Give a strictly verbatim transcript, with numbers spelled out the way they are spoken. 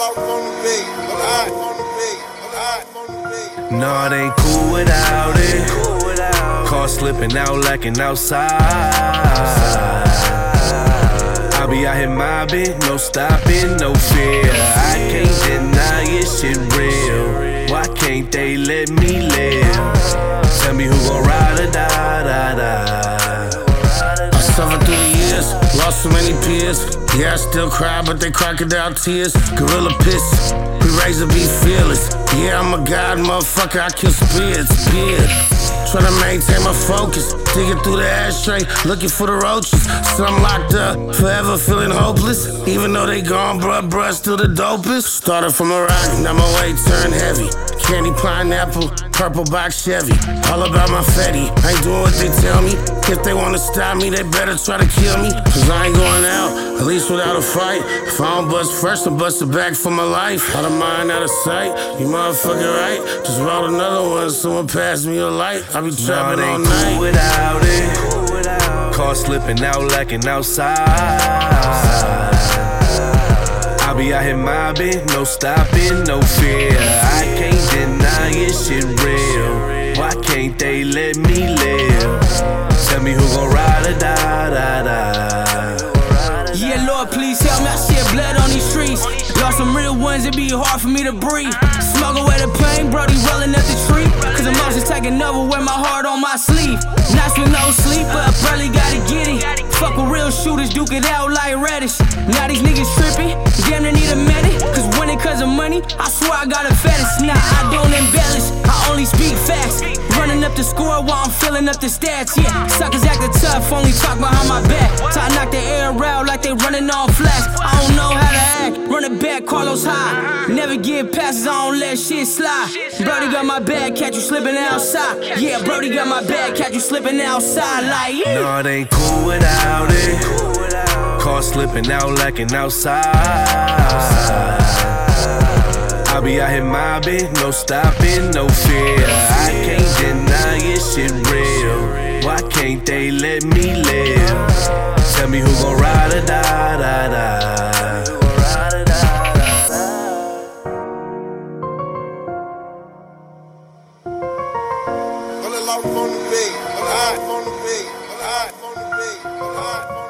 No, it ain't cool without it. Car slipping out, lacking outside. I'll be out here mobbing, no stopping, no fear. I can't deny it, shit real. Why can't they let me live? Tell me who gon' ride or die, die, die. I suffered through the years, lost so many peers. Yeah, I still cry, but they crocodile tears. Gorilla piss, we raised to be fearless. Yeah, I'm a god, motherfucker, I kill spirits, beard. Trying to maintain my focus, digging through the ashtray, looking for the roaches. Some locked up, forever feeling hopeless. Even though they gone, bruh, bruh, still the dopest. Started from a rock, now my weight turned heavy. Candy pineapple, purple box Chevy. All about my fetty, I ain't doing what they tell me. If they wanna stop me, they better try to kill me. Cause I ain't going out, at least without a fight. If I don't bust first, I'll bust it back for my life. Out of mind, out of sight, you motherfucking right. Just roll another one, someone pass me a light. I be trapping no, all night. Cool without it. Car slipping out, lacking outside. I'll be out here mobbing, no stopping, no fear. I can't deny it, shit real. Why can't they let me live? Tell me who gon' ride or die, die, die. Yeah, Lord, please help me, I shed blood on these streets. Lost some real ones, it be hard for me to breathe. Smoke away the pain, Brody rolling up the tree. Cause emotions taking over, wear my heart on my sleeve. Nights with no sleep, but I probably gotta get it. Fuck with real shooters, duke it out like Reddish. Now these niggas tripping, damn they need a medic. Cause when it comes to money, I swear I got a fetish. Nah, I don't embellish, I only speak facts. Running up the score while I'm filling up the stats, yeah. Suckers acting tough, only talk behind my back. So I knock the air out like they running on flash. I don't know how to act, run it back, Carlos high. Never give passes, I don't let shit slide. Brody got my bag, catch you slipping outside. Yeah, Brody got my bag, catch you slipping outside like yeah. No, it ain't cool without it. Car slipping out, lacking outside. I'll be out here mobbing, no stopping, no fear. I can't deny it, shit real. Why can't they let me live? Tell me who gon' ride or die, die, die. On the beat, on the beat, on the beat, on the beat.